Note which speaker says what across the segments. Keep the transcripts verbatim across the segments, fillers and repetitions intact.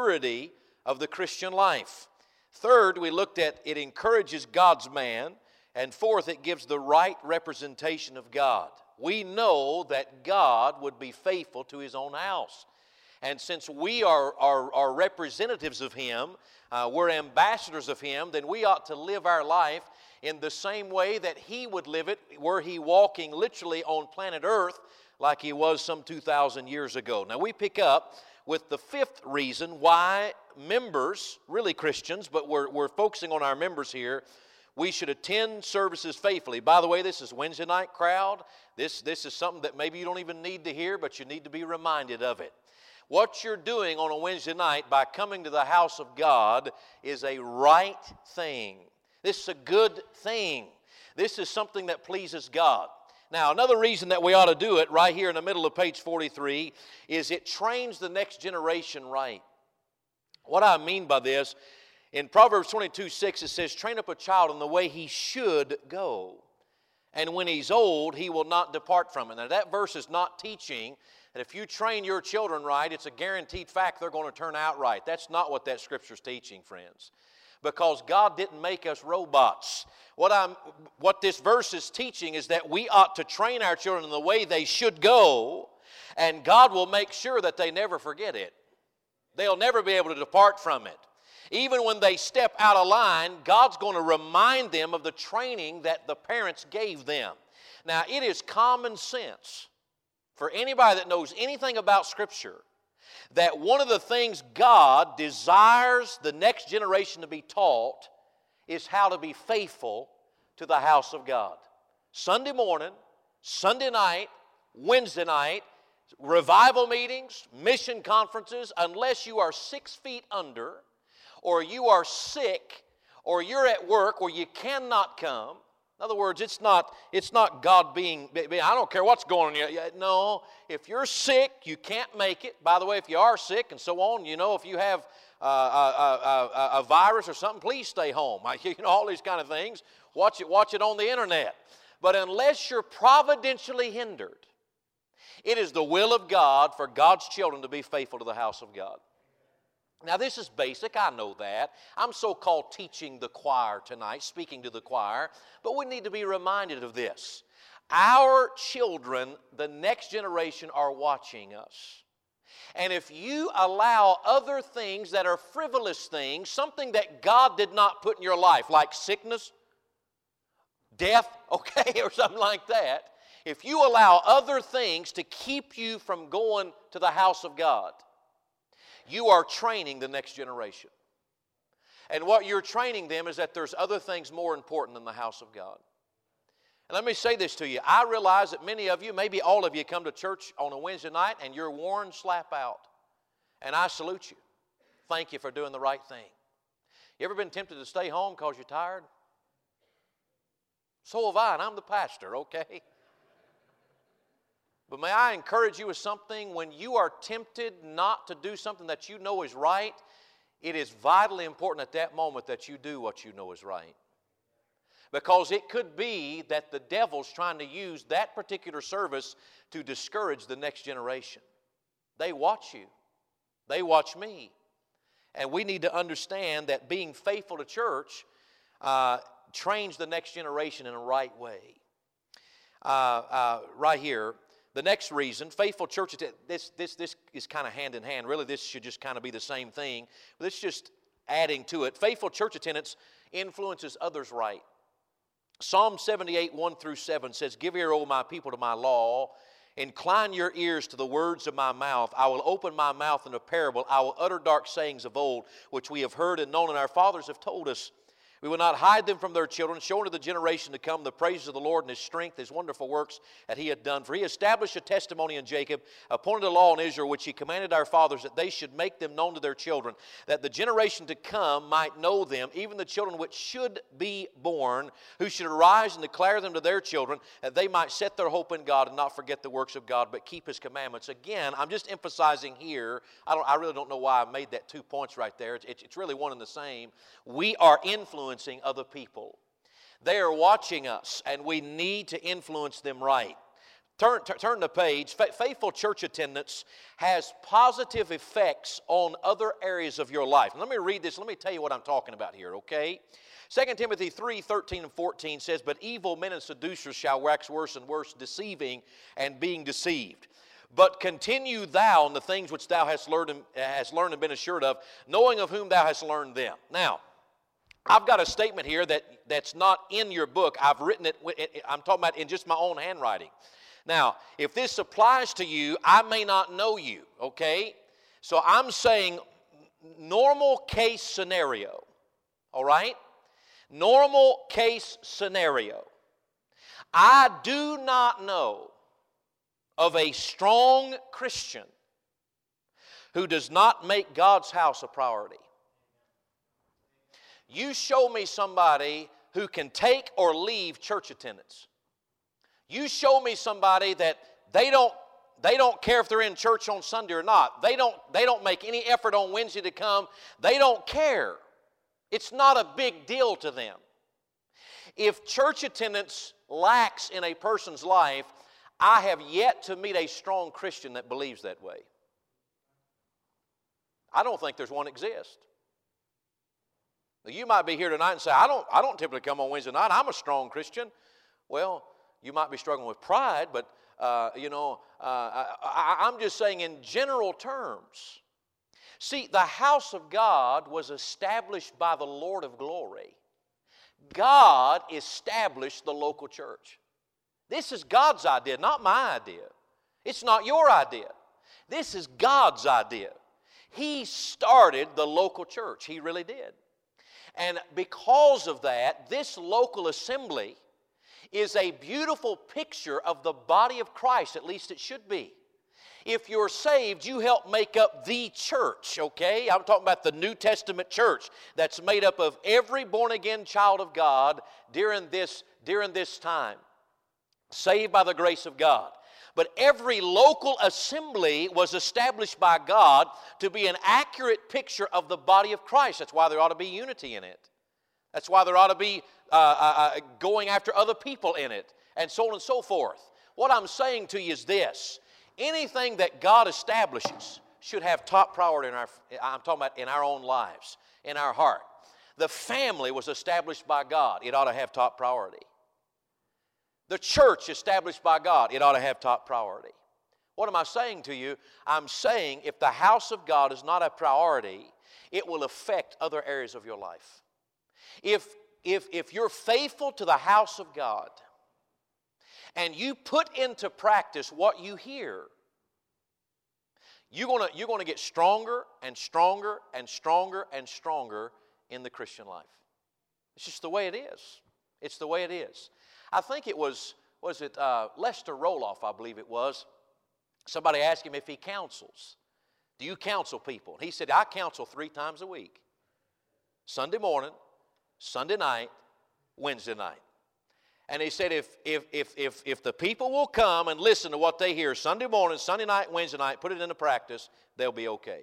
Speaker 1: maturity of the Christian life. Third, we looked at it encourages God's man. And fourth, it gives the right representation of God. We know that God would be faithful to His own house. And since we are, are, are representatives of Him, uh, we're ambassadors of Him, then we ought to live our life in the same way that He would live it were He walking literally on planet Earth like He was some two thousand years ago. Now we pick up with the fifth reason why members, really Christians, but we're, we're focusing on our members here, we should attend services faithfully. By the way, this is Wednesday night crowd. This, this is something that maybe you don't even need to hear, but you need to be reminded of it. What you're doing on a Wednesday night by coming to the house of God is a right thing. This is a good thing. This is something that pleases God. Now, another reason that we ought to do it right here in the middle of page forty-three is it trains the next generation right. What I mean by this, in Proverbs twenty-two six, it says, train up a child in the way he should go, and when he's old, he will not depart from it. Now, that verse is not teaching that if you train your children right, it's a guaranteed fact they're going to turn out right. That's not what that Scripture's teaching, friends. Because God didn't make us robots. What, I'm, what this verse is teaching is that we ought to train our children in the way they should go, and God will make sure that they never forget it. They'll never be able to depart from it. Even when they step out of line, God's going to remind them of the training that the parents gave them. Now, it is common sense for anybody that knows anything about Scripture that one of the things God desires the next generation to be taught is how to be faithful to the house of God. Sunday morning, Sunday night, Wednesday night, revival meetings, mission conferences, unless you are six feet under, or you are sick, or you're at work where you cannot come. In other words, it's not, it's not God being, I don't care what's going on. No, if you're sick, you can't make it. By the way, if you are sick and so on, you know, if you have uh, a, a, a, a virus or something, please stay home. You know, all these kind of things. Watch it, watch it on the internet. But unless you're providentially hindered, it is the will of God for God's children to be faithful to the house of God. Now, this is basic, I know that. I'm so-called teaching the choir tonight, speaking to the choir, but we need to be reminded of this. Our children, the next generation, are watching us. And if you allow other things that are frivolous things, something that God did not put in your life, like sickness, death, okay, or something like that, if you allow other things to keep you from going to the house of God, you are training the next generation. And what you're training them is that there's other things more important than the house of God. And let me say this to you. I realize that many of you, maybe all of you, come to church on a Wednesday night and you're worn slap out. And I salute you. Thank you for doing the right thing. You ever been tempted to stay home because you're tired? So have I, and I'm the pastor, okay? But may I encourage you with something? When you are tempted not to do something that you know is right, it is vitally important at that moment that you do what you know is right. Because it could be that the devil's trying to use that particular service to discourage the next generation. They watch you. They watch me. And we need to understand that being faithful to church uh, trains the next generation in a right way. Uh, uh, right here. The next reason, faithful church, this, this, this is kind of hand in hand. Really, this should just kind of be the same thing. But it's just adding to it. Faithful church attendance influences others right. Psalm seventy-eight, one through seven says, give ear, O my people, to my law. Incline your ears to the words of my mouth. I will open my mouth in a parable. I will utter dark sayings of old, which we have heard and known, and our fathers have told us. We will not hide them from their children, show unto the generation to come the praises of the Lord and His strength, His wonderful works that He had done. For He established a testimony in Jacob, appointed a law in Israel, which He commanded our fathers, that they should make them known to their children, that the generation to come might know them, even the children which should be born, who should arise and declare them to their children, that they might set their hope in God and not forget the works of God, but keep His commandments. Again, I'm just emphasizing here, I, don't, I really don't know why I made that two points right there. It's, it's really one and the same. We are influencing other people. They are watching us, and we need to influence them right. Turn, t- turn the page. Fa- faithful church attendance has positive effects on other areas of your life. And let me read this. Let me tell you what I'm talking about here, okay? Second Timothy three, thirteen and fourteen says, "But evil men and seducers shall wax worse and worse, deceiving and being deceived. But continue thou in the things which thou hast learned and, hast learned and been assured of, knowing of whom thou hast learned them." Now, I've got a statement here that, that's not in your book. I've written it, I'm talking about in just my own handwriting. Now, if this applies to you, I may not know you, okay? So I'm saying normal case scenario, all right? Normal case scenario. I do not know of a strong Christian who does not make God's house a priority. You show me somebody who can take or leave church attendance. You show me somebody that they don't, they don't care if they're in church on Sunday or not. They don't, they don't make any effort on Wednesday to come. They don't care. It's not a big deal to them. If church attendance lacks in a person's life, I have yet to meet a strong Christian that believes that way. I don't think there's one exist. Now, you might be here tonight and say, I don't, I don't typically come on Wednesday night. I'm a strong Christian. Well, you might be struggling with pride, but, uh, you know, uh, I, I, I'm just saying in general terms. See, the house of God was established by the Lord of glory. God established the local church. This is God's idea, not my idea. It's not your idea. This is God's idea. He started the local church. He really did. And because of that, this local assembly is a beautiful picture of the body of Christ, at least it should be. If you're saved, you help make up the church, okay? I'm talking about the New Testament church that's made up of every born-again child of God during this, during this time, saved by the grace of God. But every local assembly was established by God to be an accurate picture of the body of Christ. That's why there ought to be unity in it. That's why there ought to be uh, uh, going after other people in it, and so on and so forth. What I'm saying to you is this. Anything that God establishes should have top priority in our, I'm talking about in our own lives, in our heart. The family was established by God. It ought to have top priority. The church established by God, it ought to have top priority. What am I saying to you? I'm saying if the house of God is not a priority, it will affect other areas of your life. If, if, if you're faithful to the house of God and you put into practice what you hear, you're gonna, you're gonna get stronger and stronger and stronger and stronger in the Christian life. It's just the way it is. It's the way it is. I think it was, was it uh, Lester Roloff, I believe it was. Somebody asked him if he counsels. Do you counsel people? He said, I counsel three times a week. Sunday morning, Sunday night, Wednesday night. And he said, if, if, if, if, if the people will come and listen to what they hear Sunday morning, Sunday night, Wednesday night, put it into practice, they'll be okay.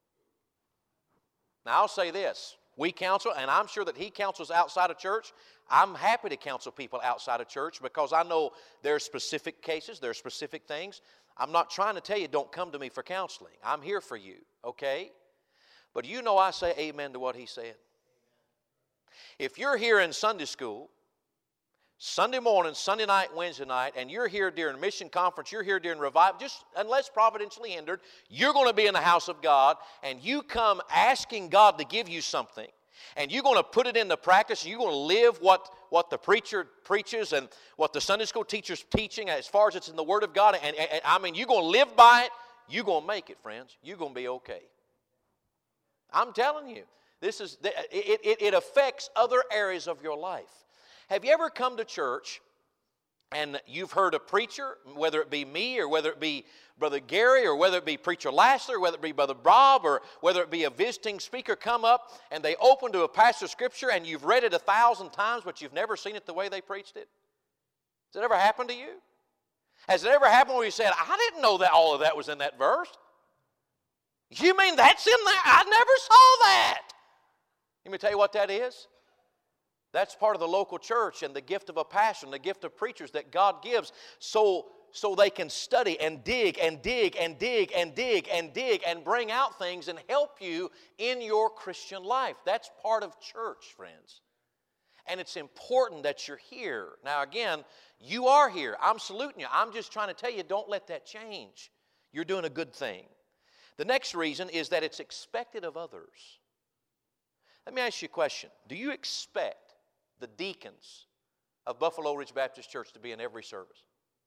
Speaker 1: Now, I'll say this. We counsel, and I'm sure that he counsels outside of church. I'm happy to counsel people outside of church because I know there are specific cases, there are specific things. I'm not trying to tell you don't come to me for counseling. I'm here for you, okay? But you know I say amen to what he said. If you're here in Sunday school, Sunday morning, Sunday night, Wednesday night, and you're here during mission conference, you're here during revival, just unless providentially hindered, you're going to be in the house of God, and you come asking God to give you something, and you're going to put it into practice, and you're going to live what, what the preacher preaches and what the Sunday school teacher's teaching as far as it's in the Word of God, and, and, and I mean, you're going to live by it, you're going to make it, friends. You're going to be okay. I'm telling you, this is it, it, it affects other areas of your life. Have you ever come to church and you've heard a preacher, whether it be me or whether it be Brother Gary or whether it be Preacher Lassler, whether it be Brother Bob or whether it be a visiting speaker come up and they open to a passage of Scripture and you've read it a thousand times but you've never seen it the way they preached it? Has it ever happened to you? Has it ever happened where you said, I didn't know that all of that was in that verse? You mean that's in there? I never saw that. Let me tell you what that is. That's part of the local church and the gift of a passion, the gift of preachers that God gives. So so they can study and dig and dig and dig and dig and dig and bring out things and help you in your Christian life. That's part of church, friends. And it's important that you're here. Now again, you are here. I'm saluting you. I'm just trying to tell you, don't let that change. You're doing a good thing. The next reason is that it's expected of others. Let me ask you a question. Do you expect the deacons of Buffalo Ridge Baptist Church to be in every service?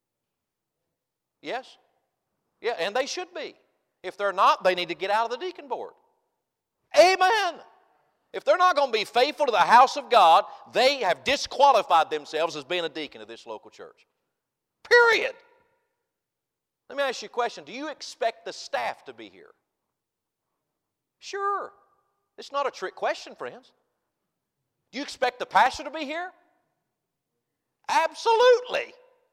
Speaker 1: Yes? Yeah, and they should be. If they're not, they need to get out of the deacon board. Amen. If they're not going to be faithful to the house of God, they have disqualified themselves as being a deacon of this local church. Period. Let me ask you a question. Do you expect the staff to be here? Sure. It's not a trick question, friends. Do you expect the pastor to be here? Absolutely.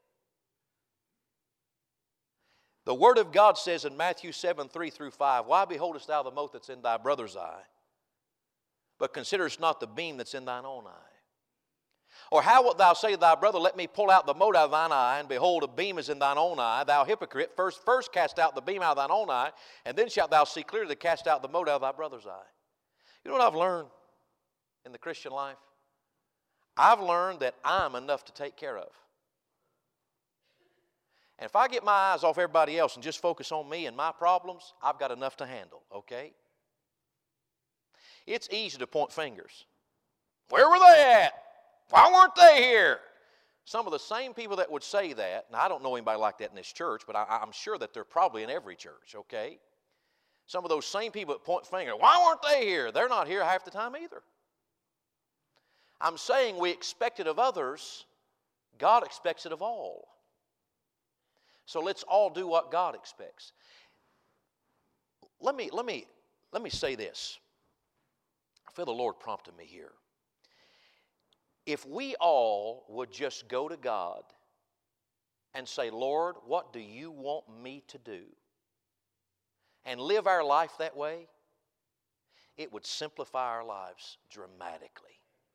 Speaker 1: The Word of God says in Matthew seven, three through five, Why beholdest thou the mote that's in thy brother's eye, but considerest not the beam that's in thine own eye? Or how wilt thou say to thy brother, Let me pull out the mote out of thine eye, and behold, a beam is in thine own eye? Thou hypocrite, first, first cast out the beam out of thine own eye, and then shalt thou see clearly to cast out the mote out of thy brother's eye. You know what I've learned in the Christian life? I've learned that I'm enough to take care of. And if I get my eyes off everybody else and just focus on me and my problems, I've got enough to handle, okay? It's easy to point fingers. Where were they at? Why weren't they here? Some of the same people that would say that, and I don't know anybody like that in this church, but I, I'm sure that they're probably in every church, okay? Some of those same people that point fingers, why weren't they here? They're not here half the time either. I'm saying we expect it of others. God expects it of all. So let's all do what God expects. Let me, let me, let me say this. I feel the Lord prompted me here. If we all would just go to God and say, Lord, what do you want me to do? And live our life that way, it would simplify our lives dramatically.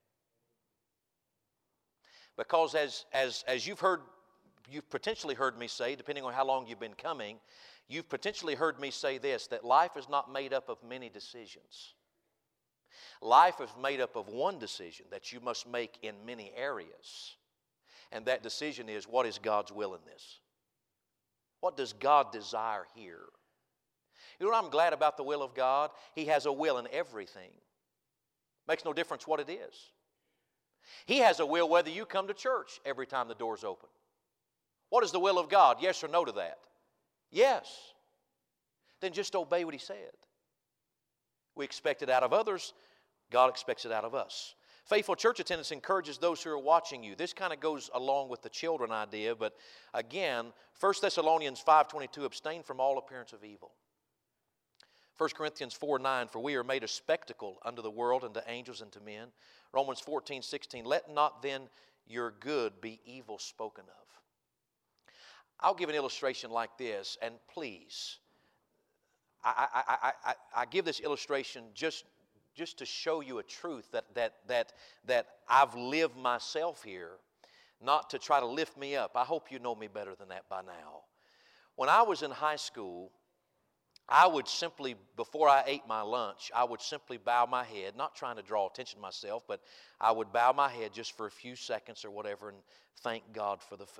Speaker 1: Because as, as, as you've heard, you've potentially heard me say, depending on how long you've been coming, you've potentially heard me say this, that life is not made up of many decisions. Life is made up of one decision that you must make in many areas. And that decision is, what is God's will in this? What does God desire here? You know what I'm glad about the will of God? He has a will in everything. Makes no difference what it is. He has a will whether you come to church every time the door's open. What is the will of God? Yes or no to that? Yes. Then just obey what He said. We expect it out of others. God expects it out of us. Faithful church attendance encourages those who are watching you. This kind of goes along with the children idea, but again, First Thessalonians five twenty-two, abstain from all appearance of evil. First Corinthians four nine, for we are made a spectacle unto the world and to angels and to men. Romans fourteen sixteen, let not then your good be evil spoken of. I'll give an illustration like this, and please, I, I, I, I, I give this illustration just, just to show you a truth that, that, that, that I've lived myself here, not to try to lift me up. I hope you know me better than that by now. When I was in high school, I would simply, before I ate my lunch, I would simply bow my head, not trying to draw attention to myself, but I would bow my head just for a few seconds or whatever and thank God for the food.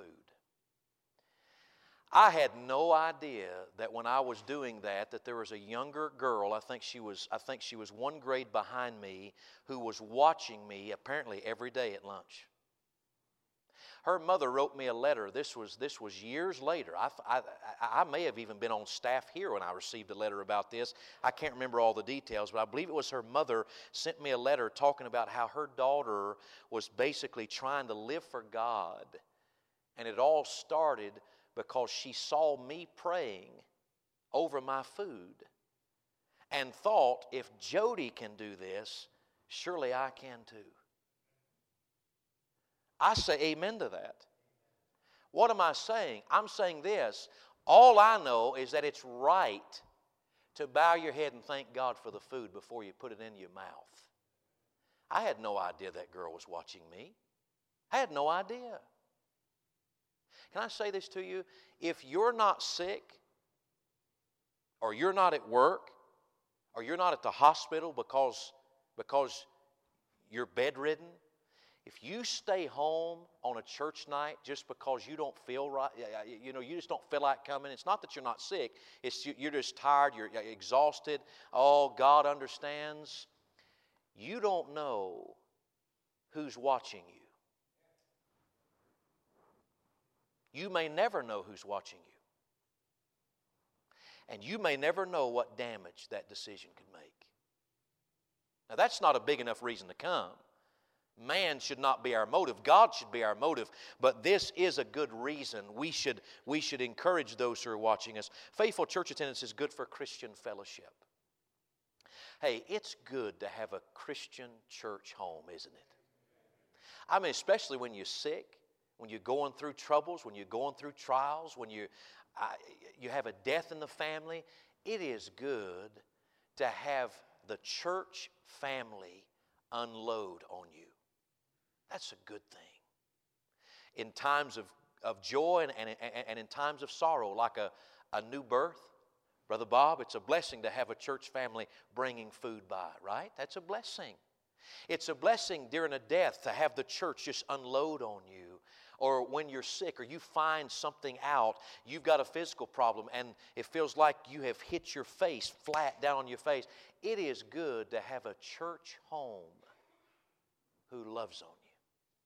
Speaker 1: I had no idea that when I was doing that, that there was a younger girl, I think she was, I think she was one grade behind me, who was watching me apparently every day at lunch. Her mother wrote me a letter. This was, this was years later. I, I, I may have even been on staff here when I received a letter about this. I can't remember all the details, but I believe it was her mother sent me a letter talking about how her daughter was basically trying to live for God. And it all started because she saw me praying over my food and thought, if Jody can do this, surely I can too. I say amen to that. What am I saying? I'm saying this. All I know is that it's right to bow your head and thank God for the food before you put it in your mouth. I had no idea that girl was watching me. I had no idea. Can I say this to you? If you're not sick, or you're not at work, or you're not at the hospital because, because you're bedridden, if you stay home on a church night just because you don't feel right, you know, you just don't feel like coming, it's not that you're not sick, it's you're just tired, you're exhausted, oh, God understands. You don't know who's watching you. You may never know who's watching you. And you may never know what damage that decision could make. Now, that's not a big enough reason to come. Man should not be our motive. God should be our motive. But this is a good reason. We should, we should encourage those who are watching us. Faithful church attendance is good for Christian fellowship. Hey, it's good to have a Christian church home, isn't it? I mean, especially when you're sick, when you're going through troubles, when you're going through trials, when you, uh, you have a death in the family. It is good to have the church family unload on you. That's a good thing. In times of, of joy and, and, and in times of sorrow, like a, a new birth, Brother Bob, it's a blessing to have a church family bringing food by, right? That's a blessing. It's a blessing during a death to have the church just unload on you. Or when you're sick or you find something out, you've got a physical problem and it feels like you have hit your face flat down on your face. It is good to have a church home who loves on you.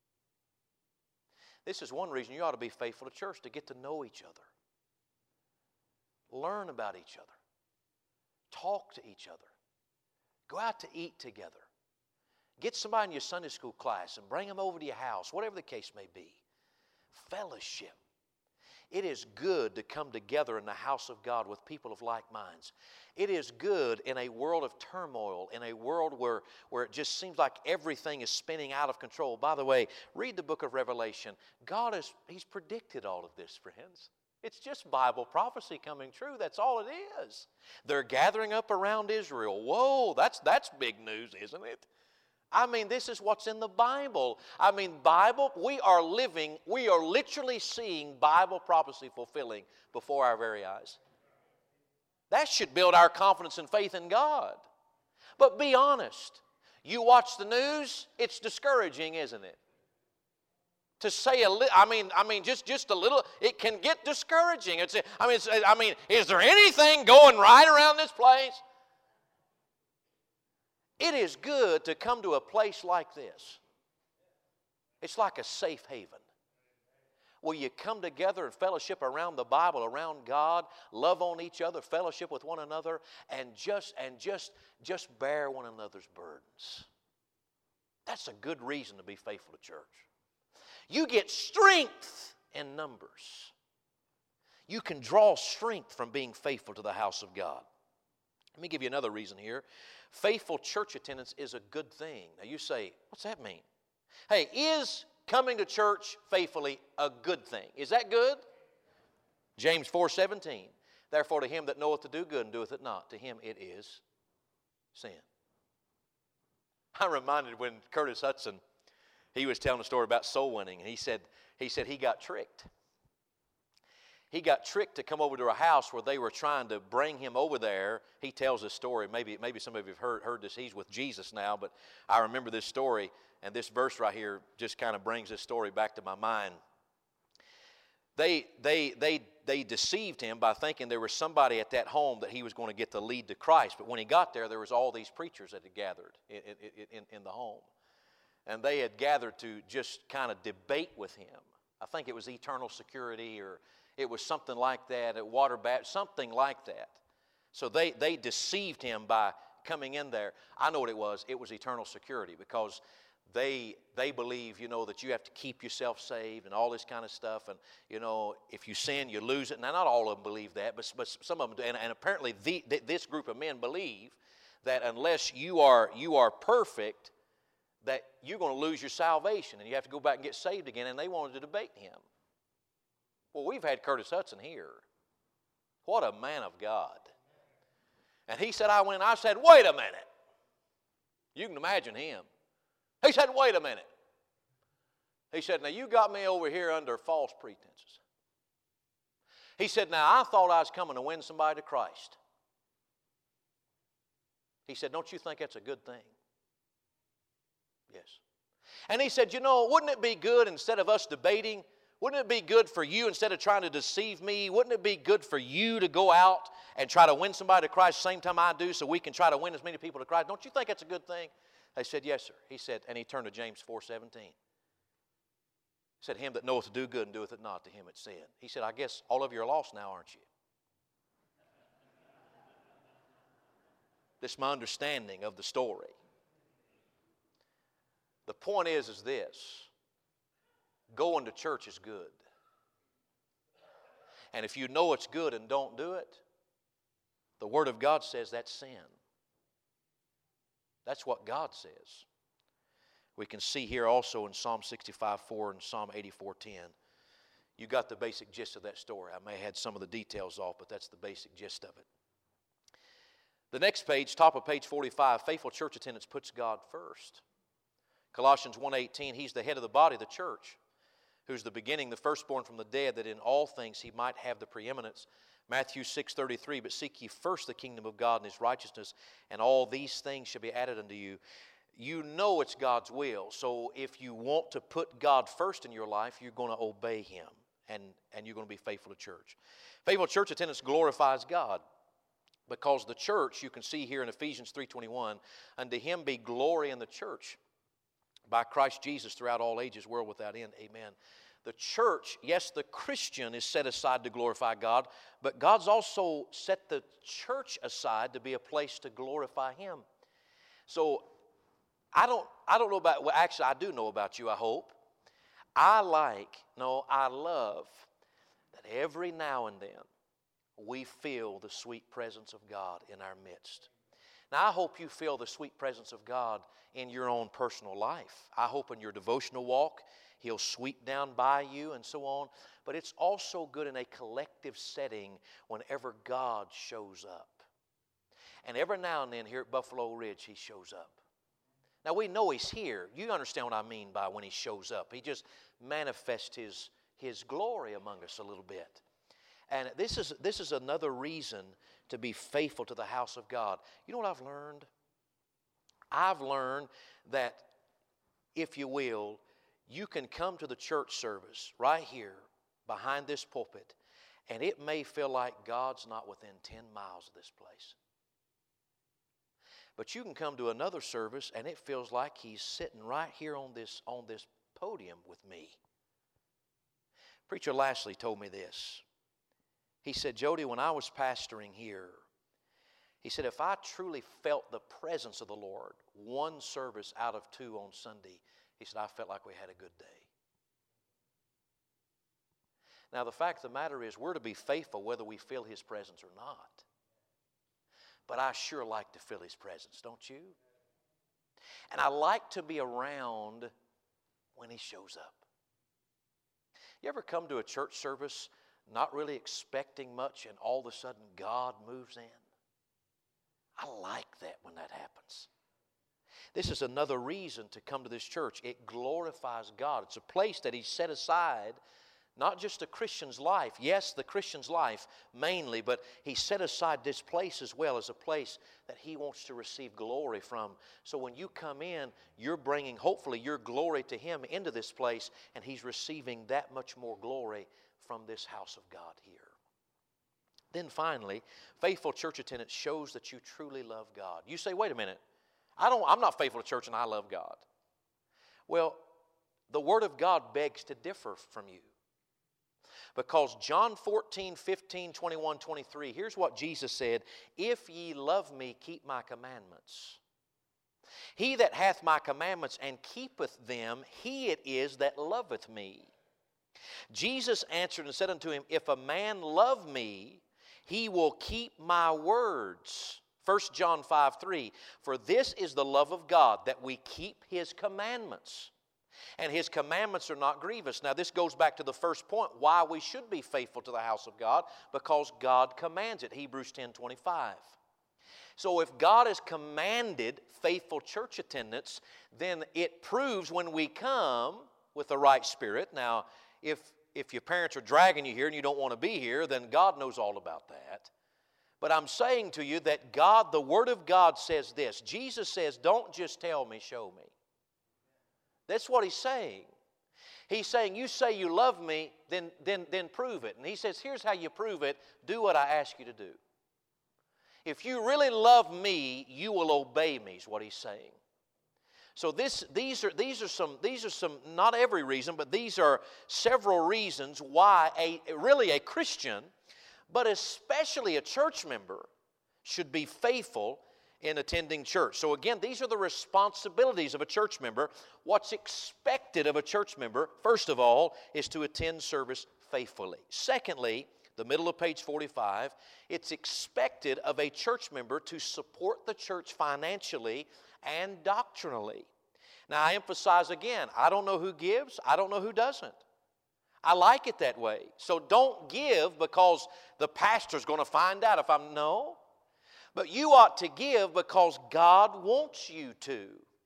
Speaker 1: This is one reason you ought to be faithful to church, to get to know each other. Learn about each other. Talk to each other. Go out to eat together. Get somebody in your Sunday school class and bring them over to your house, whatever the case may be. Fellowship. It is good to come together in the house of God with people of like minds. It is good in a world of turmoil, in a world where, where it just seems like everything is spinning out of control. By the way, read the book of Revelation. God is, He's predicted all of this, friends. It's just Bible prophecy coming true. That's all it is. They're gathering up around Israel. Whoa, that's, that's big news, isn't it? I mean, this is what's in the Bible. I mean, Bible, we are living, we are literally seeing Bible prophecy fulfilling before our very eyes. That should build our confidence and faith in God. But be honest. You watch the news, it's discouraging, isn't it? To say a little, I mean, I mean, just, just a little, it can get discouraging. It's, I mean, it's, I mean, is there anything going right around this place? It is good to come to a place like this. It's like a safe haven where you come together and fellowship around the Bible, around God, love on each other, fellowship with one another, and just and just just bear one another's burdens. That's a good reason to be faithful to church. You get strength in numbers. You can draw strength from being faithful to the house of God. Let me give you another reason here. Faithful church attendance is a good thing. Now you say, what's that mean? Hey, is coming to church faithfully a good thing? Is that good? James four seventeen. Therefore to him that knoweth to do good and doeth it not, to him it is sin. I'm reminded when Curtis Hudson, he was telling a story about soul winning, and he said he said he got tricked. He got tricked to come over to a house where they were trying to bring him over there. He tells this story. Maybe, maybe some of you have heard, heard this. He's with Jesus now, but I remember this story, and this verse right here just kind of brings this story back to my mind. They, they, they, they deceived him by thinking there was somebody at that home that he was going to get to lead to Christ. But when he got there, there was all these preachers that had gathered in, in, in, in the home. And they had gathered to just kind of debate with him. I think it was eternal security, or it was something like that, at water bat, something like that. So they, they deceived him by coming in there. I know what it was. It was eternal security, because they they believe, you know, that you have to keep yourself saved and all this kind of stuff. And, you know, if you sin, you lose it. Now, not all of them believe that, but, but some of them do. And, and apparently the, this group of men believe that unless you are you are perfect, that you're going to lose your salvation and you have to go back and get saved again. And they wanted to debate him. Well, we've had Curtis Hudson here. What a man of God. And he said, I went, I said, wait a minute. You can imagine him. He said, wait a minute. He said, now you got me over here under false pretenses. He said, now I thought I was coming to win somebody to Christ. He said, don't you think that's a good thing? Yes. And he said, you know, wouldn't it be good instead of us debating, wouldn't it be good for you instead of trying to deceive me, wouldn't it be good for you to go out and try to win somebody to Christ the same time I do so we can try to win as many people to Christ? Don't you think that's a good thing? They said, yes, sir. He said, and he turned to James four seventeen. He said, him that knoweth to do good and doeth it not, to him it's sin. He said, I guess all of you are lost now, aren't you? This is my understanding of the story. The point is, is this. Going to church is good. And if you know it's good and don't do it, the Word of God says that's sin. That's what God says. We can see here also in Psalm sixty-five four and Psalm eighty-four ten. You got the basic gist of that story. I may have had some of the details off, but that's the basic gist of it. The next page, top of page forty-five, faithful church attendance puts God first. Colossians one eighteen, He's the head of the body, the church, who's the beginning, the firstborn from the dead, that in all things He might have the preeminence. Matthew six thirty-three, but seek ye first the kingdom of God and His righteousness, and all these things shall be added unto you. You know it's God's will, so if you want to put God first in your life, you're going to obey Him, and, and you're going to be faithful to church. Faithful church attendance glorifies God, because the church, you can see here in Ephesians three twenty-one, unto Him be glory in the church by Christ Jesus throughout all ages, world without end. Amen. The church, yes, the Christian is set aside to glorify God, but God's also set the church aside to be a place to glorify Him. So, I don't, I don't know about, well, actually, I do know about you, I hope. I like, no, I love that every now and then we feel the sweet presence of God in our midst. Now, I hope you feel the sweet presence of God in your own personal life. I hope in your devotional walk, He'll sweep down by you and so on. But it's also good in a collective setting whenever God shows up. And every now and then here at Buffalo Ridge, He shows up. Now, we know He's here. You understand what I mean by when He shows up. He just manifests His, His glory among us a little bit. And this is, this is another reason to be faithful to the house of God. You know what I've learned? I've learned that, if you will, you can come to the church service right here behind this pulpit, and it may feel like God's not within ten miles of this place. But you can come to another service, and it feels like He's sitting right here on this, on this podium with me. Preacher Lashley told me this. He said, Jody, when I was pastoring here, he said, if I truly felt the presence of the Lord, one service out of two on Sunday, he said, I felt like we had a good day. Now, the fact of the matter is, we're to be faithful whether we feel His presence or not. But I sure like to feel His presence, don't you? And I like to be around when He shows up. You ever come to a church service not really expecting much, and all of a sudden God moves in? I like that when that happens. This is another reason to come to this church. It glorifies God. It's a place that He's set aside, not just a Christian's life. Yes, the Christian's life mainly, but He set aside this place as well as a place that He wants to receive glory from. So when you come in, you're bringing, hopefully, your glory to Him into this place, and He's receiving that much more glory from this house of God here. Then finally, faithful church attendance shows that you truly love God. You say, wait a minute, I don't, I'm not faithful to church and I love God. Well, the Word of God begs to differ from you. Because John fourteen, fifteen, twenty-one, twenty-three, here's what Jesus said, if ye love me, keep my commandments. He that hath my commandments and keepeth them, he it is that loveth me. Jesus answered and said unto him, if a man love me, he will keep my words. First John five three, for this is the love of God, that we keep His commandments. And His commandments are not grievous. Now this goes back to the first point, why we should be faithful to the house of God, because God commands it. Hebrews ten twenty-five. So if God has commanded faithful church attendance, then it proves when we come with the right spirit. Now, if if your parents are dragging you here and you don't want to be here, then God knows all about that. But I'm saying to you that God, the Word of God says this. Jesus says, don't just tell me, show me. That's what He's saying. He's saying, you say you love me, then, then, then prove it. And He says, here's how you prove it. Do what I ask you to do. If you really love me, you will obey me, is what He's saying. So this, these are, these are some, these are some, not every reason, but these are several reasons why a, really a Christian, but especially a church member, should be faithful in attending church. So again, these are the responsibilities of a church member. What's expected of a church member, first of all, is to attend service faithfully. Secondly, the middle of page forty-five, it's expected of a church member to support the church financially and doctrinally. Now, I emphasize again, I don't know who gives, I don't know who doesn't. I like it that way. So don't give because the pastor's going to find out if I'm, no. But you ought to give because God wants you to.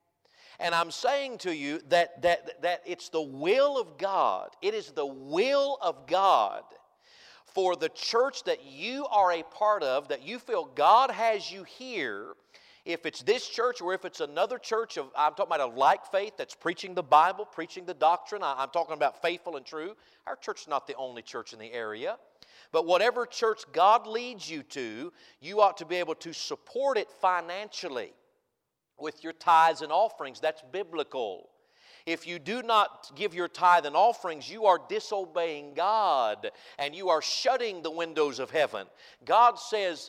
Speaker 1: And I'm saying to you that, that, that it's the will of God. It is the will of God for the church that you are a part of, that you feel God has you here. If it's this church or if it's another church, of, I'm talking about a like faith that's preaching the Bible, preaching the doctrine. I, I'm talking about faithful and true. Our church is not the only church in the area. But whatever church God leads you to, you ought to be able to support it financially with your tithes and offerings. That's biblical. If you do not give your tithe and offerings, you are disobeying God and you are shutting the windows of heaven. God says,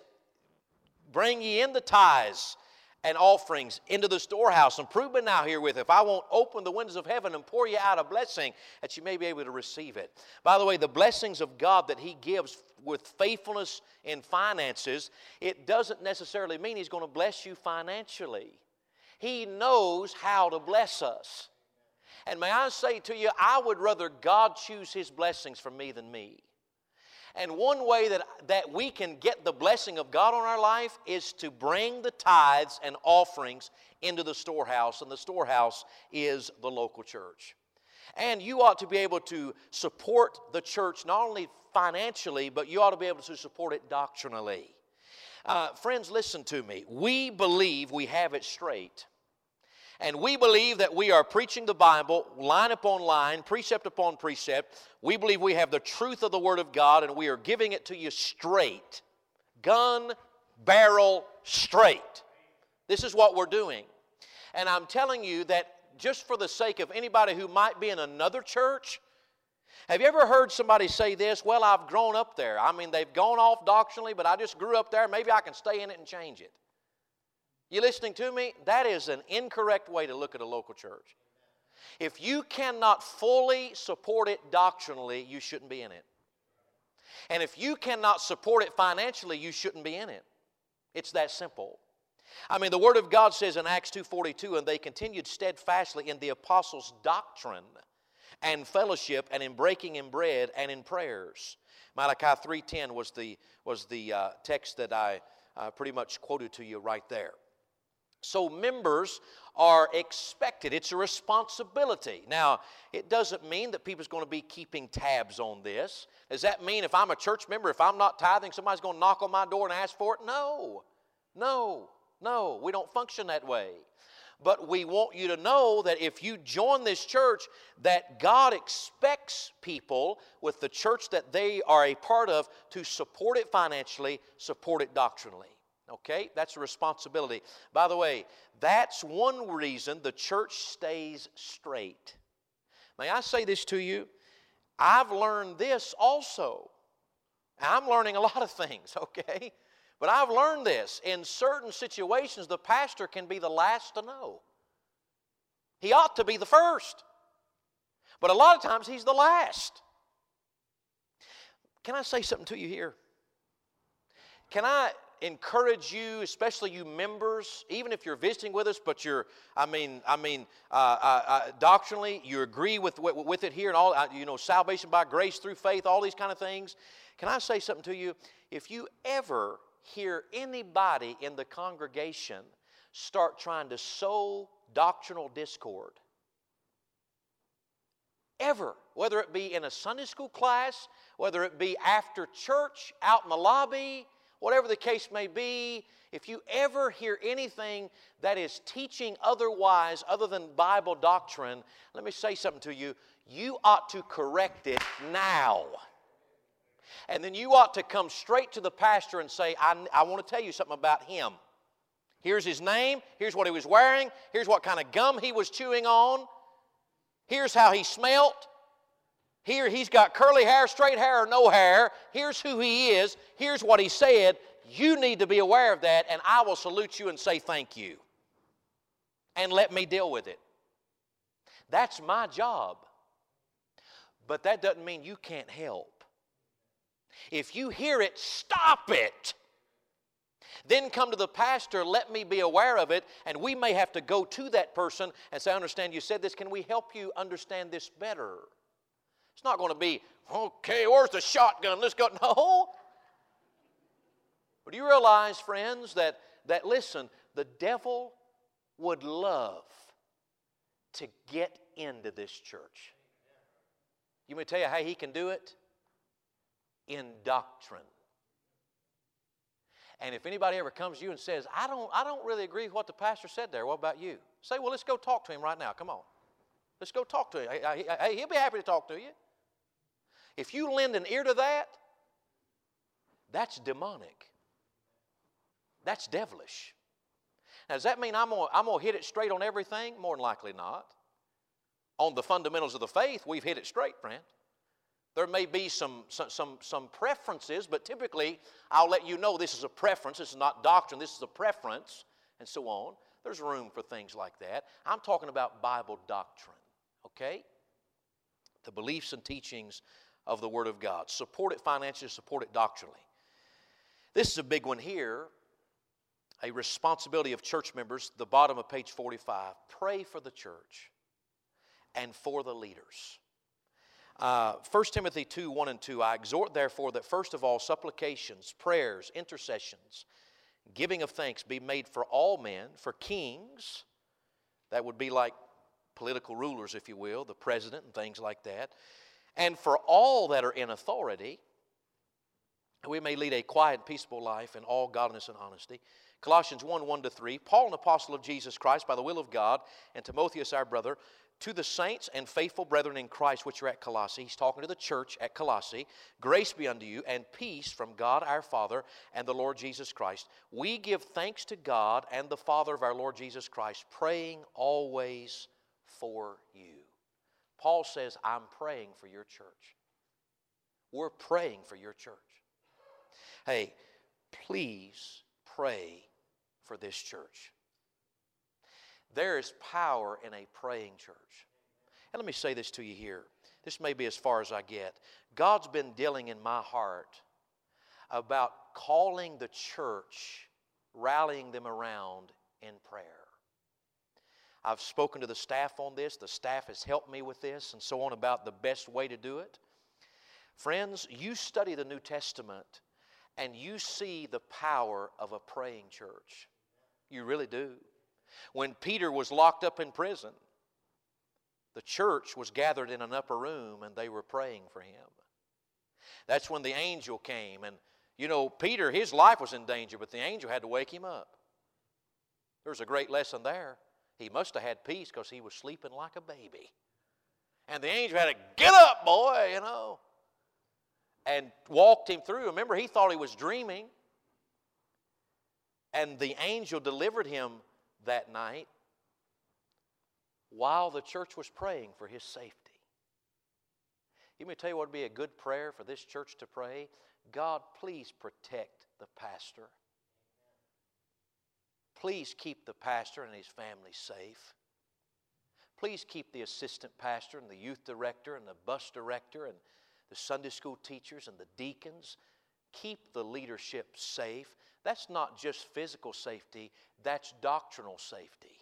Speaker 1: bring ye in the tithes and offerings into the storehouse, and prove me now herewith if I won't open the windows of heaven and pour you out a blessing that you may be able to receive it. By the way, the blessings of God that He gives with faithfulness in finances, it doesn't necessarily mean He's going to bless you financially. He knows how to bless us. And may I say to you, I would rather God choose His blessings for me than me. And one way that, that we can get the blessing of God on our life is to bring the tithes and offerings into the storehouse, and the storehouse is the local church. And you ought to be able to support the church not only financially, but you ought to be able to support it doctrinally. Uh, friends, listen to me. We believe we have it straight. And we believe that we are preaching the Bible line upon line, precept upon precept. We believe we have the truth of the Word of God, and we are giving it to you straight. Gun, barrel, straight. This is what we're doing. And I'm telling you that just for the sake of anybody who might be in another church, have you ever heard somebody say this? Well, I've grown up there. I mean, they've gone off doctrinally, but I just grew up there. Maybe I can stay in it and change it. You listening to me? That is an incorrect way to look at a local church. If you cannot fully support it doctrinally, you shouldn't be in it. And if you cannot support it financially, you shouldn't be in it. It's that simple. I mean, the Word of God says in Acts two forty-two, and they continued steadfastly in the apostles' doctrine and fellowship and in breaking in bread and in prayers. Malachi three ten was the, was the uh, text that I uh, pretty much quoted to you right there. So members are expected. It's a responsibility. Now, it doesn't mean that people's going to be keeping tabs on this. Does that mean if I'm a church member, if I'm not tithing, somebody's going to knock on my door and ask for it? No. No. No. We don't function that way. But we want you to know that if you join this church, that God expects people with the church that they are a part of to support it financially, support it doctrinally. Okay? That's a responsibility. By the way, that's one reason the church stays straight. May I say this to you? I've learned this also. I'm learning a lot of things, okay? But I've learned this. In certain situations, the pastor can be the last to know. He ought to be the first. But a lot of times, he's the last. Can I say something to you here? Can I encourage you, especially you members, even if you're visiting with us, but you're, I mean, I mean, uh, uh, uh, doctrinally, you agree with, with, with it here and all, uh, you know, salvation by grace through faith, all these kind of things. Can I say something to you? If you ever hear anybody in the congregation start trying to sow doctrinal discord, Ever. Whether it be in a Sunday school class, whether it be after church, out in the lobby, whatever the case may be, if you ever hear anything that is teaching otherwise other than Bible doctrine, let me say something to you. You ought to correct it now. And then you ought to come straight to the pastor and say, I, I want to tell you something about him. Here's his name. Here's what he was wearing. Here's what kind of gum he was chewing on. Here's how he smelt. Here he's got curly hair, straight hair, or no hair. Here's who he is. Here's what he said. You need to be aware of that, and I will salute you and say thank you. And let me deal with it. That's my job. But that doesn't mean you can't help. If you hear it, stop it. Then come to the pastor, let me be aware of it, and we may have to go to that person and say, I understand you said this, can we help you understand this better? It's not going to be, okay, where's the shotgun? Let's go. No. But do you realize, friends, that, that listen, the devil would love to get into this church. You may tell you how he can do it? In doctrine. And if anybody ever comes to you and says, I don't, I don't really agree with what the pastor said there, what about you? Say, well, let's go talk to him right now. Come on. Let's go talk to him. Hey, he'll be happy to talk to you. If you lend an ear to that, that's demonic. That's devilish. Now, does that mean I'm going I'm to hit it straight on everything? More than likely not. On the fundamentals of the faith, we've hit it straight, friend. There may be some, some, some, some preferences, but typically I'll let you know this is a preference. This is not doctrine. This is a preference, and so on. There's room for things like that. I'm talking about Bible doctrine, okay? The beliefs and teachings of the Word of God. Support it financially, support it doctrinally. This is a big one here. A responsibility of church members, the bottom of page forty-five. Pray for the church and for the leaders. Uh, First Timothy two, one and two, I exhort therefore that first of all supplications, prayers, intercessions, giving of thanks be made for all men, for kings, that would be like political rulers, if you will, the president and things like that, and for all that are in authority, we may lead a quiet and peaceable life in all godliness and honesty. Colossians one, one to three, Paul, an apostle of Jesus Christ by the will of God, and Timotheus our brother, to the saints and faithful brethren in Christ which are at Colossae. He's talking to the church at Colossae. Grace be unto you and peace from God our Father and the Lord Jesus Christ. We give thanks to God and the Father of our Lord Jesus Christ, praying always for you. Paul says, I'm praying for your church. We're praying for your church. Hey, please pray for this church. There is power in a praying church. And let me say this to you here. This may be as far as I get. God's been dealing in my heart about calling the church, rallying them around in prayer. I've spoken to the staff on this. The staff has helped me with this and so on about the best way to do it. Friends, you study the New Testament and you see the power of a praying church. You really do. When Peter was locked up in prison, the church was gathered in an upper room and they were praying for him. That's when the angel came. And, you know, Peter, his life was in danger, but the angel had to wake him up. There's a great lesson there. He must have had peace because he was sleeping like a baby. And the angel had to get up, boy, you know, and walked him through. Remember, he thought he was dreaming. And the angel delivered him that night while the church was praying for his safety. You may tell you what would be a good prayer for this church to pray. God, please protect the pastor. Please keep the pastor and his family safe. Please keep the assistant pastor and the youth director and the bus director and the Sunday school teachers and the deacons. Keep the leadership safe. That's not just physical safety, that's doctrinal safety.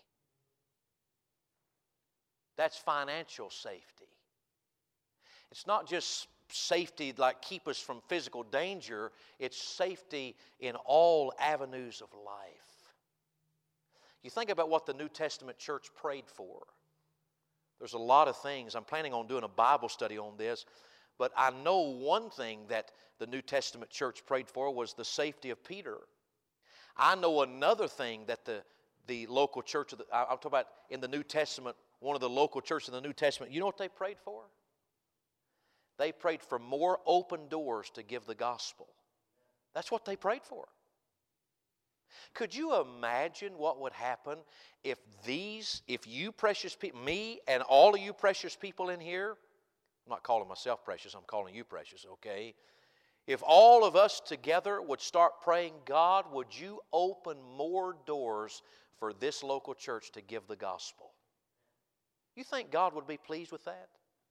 Speaker 1: That's financial safety. It's not just safety like keep us from physical danger, it's safety in all avenues of life. You think about what the New Testament church prayed for. There's a lot of things. I'm planning on doing a Bible study on this, but I know one thing that the New Testament church prayed for was the safety of Peter. I know another thing that the, the local church, of the, I'm talking about in the New Testament, one of the local churches in the New Testament, you know what they prayed for? They prayed for more open doors to give the gospel. That's what they prayed for. Could you imagine what would happen if these, if you precious people, me and all of you precious people in here, I'm not calling myself precious, I'm calling you precious, okay? If all of us together would start praying, God, would you open more doors for this local church to give the gospel? You think God would be pleased with that?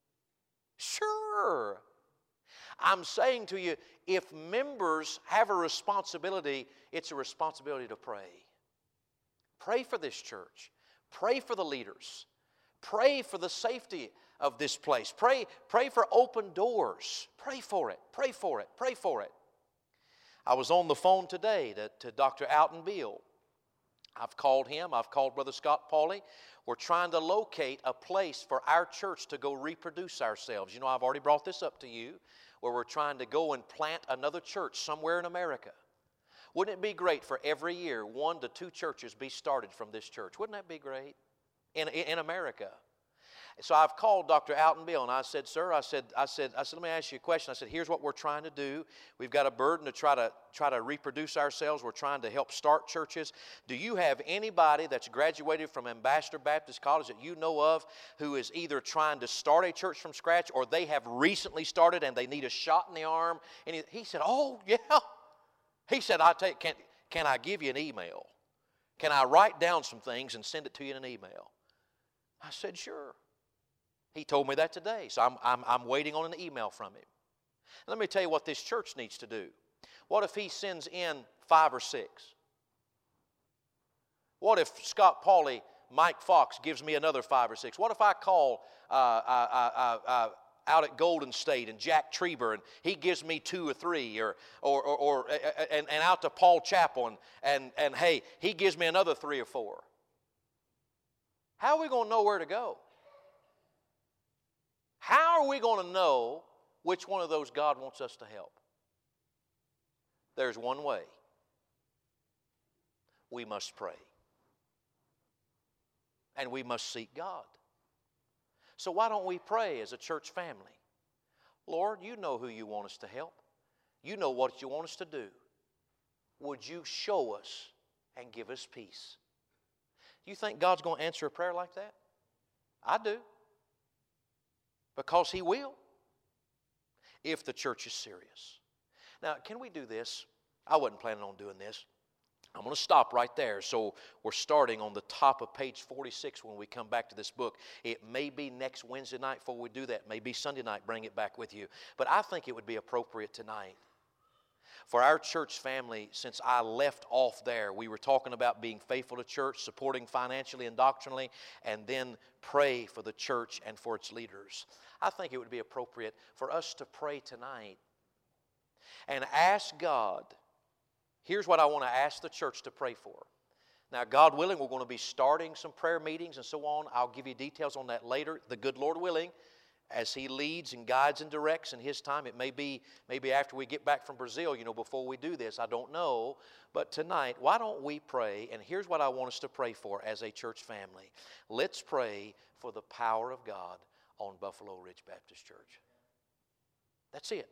Speaker 1: Sure. I'm saying to you, if members have a responsibility, it's a responsibility to pray. Pray for this church. Pray for the leaders. Pray for the safety of this place. Pray, pray for open doors. Pray for it. Pray for it. Pray for it. I was on the phone today to, to Doctor Alton Beal. I've called him. I've called Brother Scott Pauley. We're trying to locate a place for our church to go reproduce ourselves. You know, I've already brought this up to you, where we're trying to go and plant another church somewhere in America. Wouldn't it be great for every year one to two churches be started from this church? Wouldn't that be great in, in America? So I've called Doctor Alton Beal, and I said, sir, I said, I said, I said, let me ask you a question. I said, here's what we're trying to do. We've got a burden to try to try to reproduce ourselves. We're trying to help start churches. Do you have anybody that's graduated from Ambassador Baptist College that you know of who is either trying to start a church from scratch, or they have recently started and they need a shot in the arm? And he, he said, oh, yeah. He said, I take, can, can I give you an email? Can I write down some things and send it to you in an email? I said, sure. He told me that today, so I'm, I'm, I'm waiting on an email from him. Let me tell you what this church needs to do. What if he sends in five or six? What if Scott Pauley, Mike Fox gives me another five or six? What if I call uh, uh, uh, uh, out at Golden State and Jack Treber and he gives me two or three, or or, or, or and, and out to Paul Chappell and, and, and hey, he gives me another three or four? How are we going to know where to go? How are we going to know which one of those God wants us to help? There's one way. We must pray. And we must seek God. So why don't we pray as a church family? Lord, you know who you want us to help. You know what you want us to do. Would you show us and give us peace? Do you think God's going to answer a prayer like that? I do. Because He will, if the church is serious. Now, can we do this? I wasn't planning on doing this. I'm going to stop right there. So we're starting on the top of page forty-six when we come back to this book. It may be next Wednesday night before we do that. Maybe Sunday night, bring it back with you. But I think it would be appropriate tonight for our church family. Since I left off there, we were talking about being faithful to church, supporting financially and doctrinally, and then pray for the church and for its leaders. I think it would be appropriate for us to pray tonight and ask God. Here's what I want to ask the church to pray for. Now, God willing, we're going to be starting some prayer meetings and so on. I'll give you details on that later, the good Lord willing, as He leads and guides and directs in His time. It may be maybe after we get back from Brazil, you know, before we do this. I don't know. But tonight, why don't we pray? And here's what I want us to pray for as a church family. Let's pray for the power of God on Buffalo Ridge Baptist Church. That's it.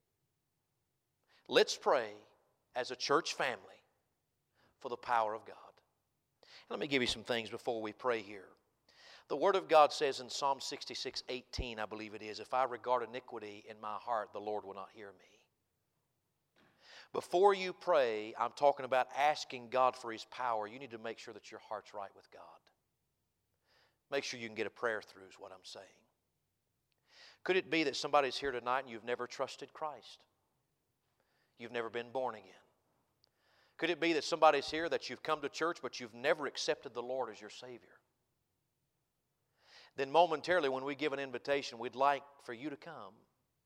Speaker 1: Let's pray as a church family for the power of God. Let me give you some things before we pray here. The Word of God says in Psalm sixty-six eighteen, I believe it is, if I regard iniquity in my heart, the Lord will not hear me. Before you pray, I'm talking about asking God for His power. You need to make sure that your heart's right with God. Make sure you can get a prayer through is what I'm saying. Could it be that somebody's here tonight and you've never trusted Christ? You've never been born again? Could it be that somebody's here that you've come to church but you've never accepted the Lord as your Savior? Then momentarily when we give an invitation, we'd like for you to come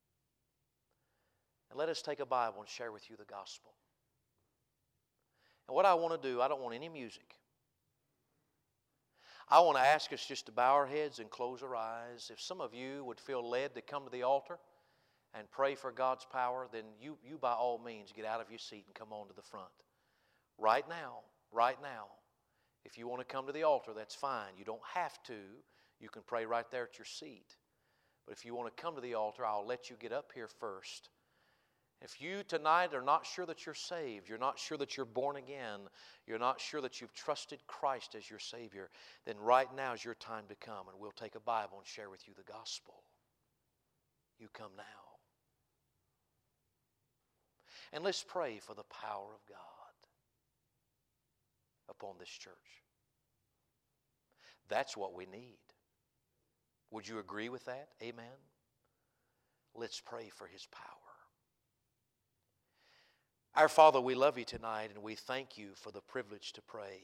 Speaker 1: and let us take a Bible and share with you the gospel. And what I want to do, I don't want any music. I want to ask us just to bow our heads and close our eyes. If some of you would feel led to come to the altar and pray for God's power, then you, you by all means get out of your seat and come on to the front. Right now, right now. If you want to come to the altar, that's fine. You don't have to. You can pray right there at your seat. But if you want to come to the altar, I'll let you get up here first. If you tonight are not sure that you're saved, you're not sure that you're born again, you're not sure that you've trusted Christ as your Savior, then right now is your time to come, and we'll take a Bible and share with you the gospel. You come now. And let's pray for the power of God upon this church. That's what we need. Would you agree with that? Amen. Let's pray for His power. Our Father, we love You tonight, and we thank You for the privilege to pray.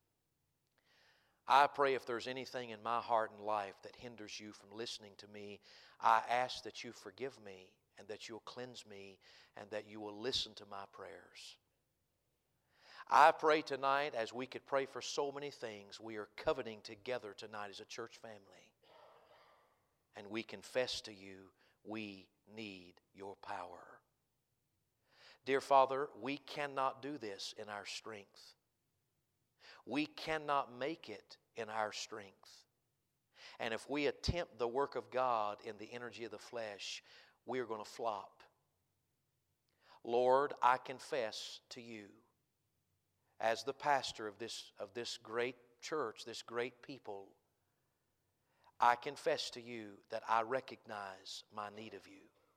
Speaker 1: I pray if there's anything in my heart and life that hinders You from listening to me, I ask that You forgive me and that You'll cleanse me and that You will listen to my prayers. I pray tonight, as we could pray for so many things, we are covenanting together tonight as a church family. And we confess to You, we need Your power. Dear Father, we cannot do this in our strength. We cannot make it in our strength. And if we attempt the work of God in the energy of the flesh, we are going to flop. Lord, I confess to You, as the pastor of this, of this great church, this great people, I confess to You that I recognize my need of You.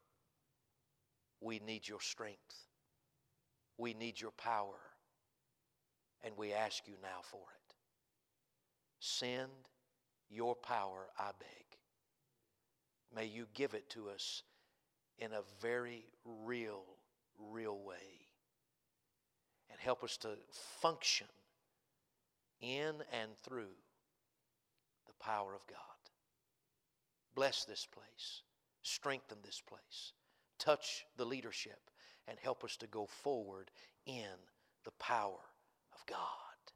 Speaker 1: We need Your strength. We need Your power. And we ask You now for it. Send Your power, I beg. May You give it to us in a very real, real way. And help us to function in and through the power of God. Bless this place. Strengthen this place. Touch the leadership and help us to go forward in the power of God.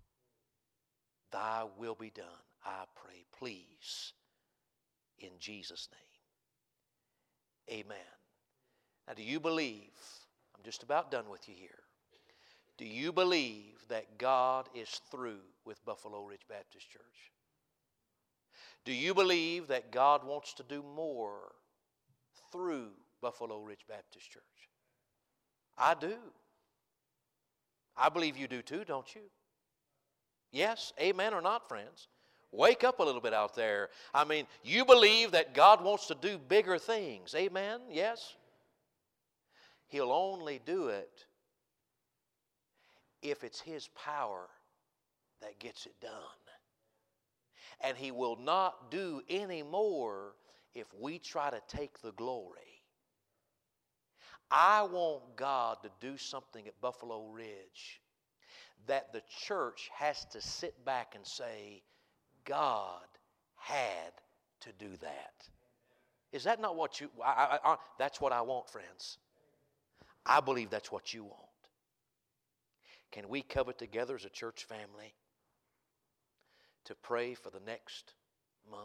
Speaker 1: Thy will be done, I pray, please, in Jesus' name. Amen. Now, do you believe, I'm just about done with you here, do you believe that God is through with Buffalo Ridge Baptist Church? Do you believe that God wants to do more through Buffalo Ridge Baptist Church? I do. I believe you do too, don't you? Yes, amen or not, friends? Wake up a little bit out there. I mean, you believe that God wants to do bigger things. Amen? Yes? He'll only do it if it's His power that gets it done. And He will not do any more if we try to take the glory. I want God to do something at Buffalo Ridge that the church has to sit back and say, God had to do that. Is that not what you, I, I, I, that's what I want, friends. I believe that's what you want. Can we covet together as a church family to pray for the next month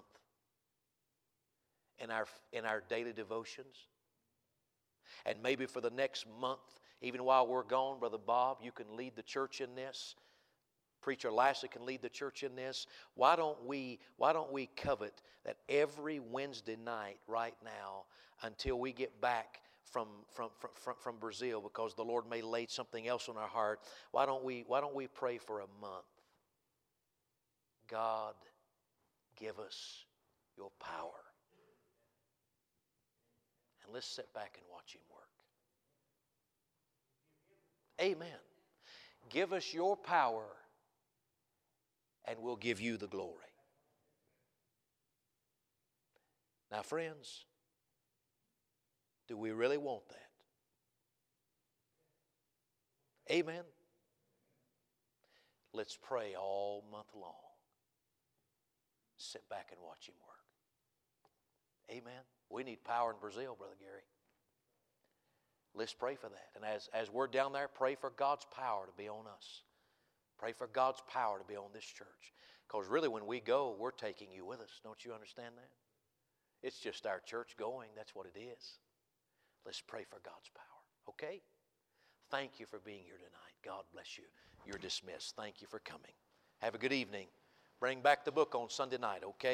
Speaker 1: in our, in our daily devotions? And maybe for the next month, even while we're gone, Brother Bob, you can lead the church in this. Preacher Lassie can lead the church in this. Why don't we, why don't we covet that every Wednesday night right now until we get back from, from, from, from Brazil, because the Lord may lay something else on our heart, why don't we, why don't we pray for a month? God, give us Your power. And let's sit back and watch Him work. Amen. Give us Your power, and we'll give You the glory. Now, friends, do we really want that? Amen. Let's pray all month long. Sit back and watch Him work. Amen. We need power in Brazil, Brother Gary. Let's pray for that. And as, as we're down there, pray for God's power to be on us. Pray for God's power to be on this church. Because really when we go, we're taking you with us. Don't you understand that? It's just our church going. That's what it is. Let's pray for God's power. Okay? Thank you for being here tonight. God bless you. You're dismissed. Thank you for coming. Have a good evening. Bring back the book on Sunday night, okay?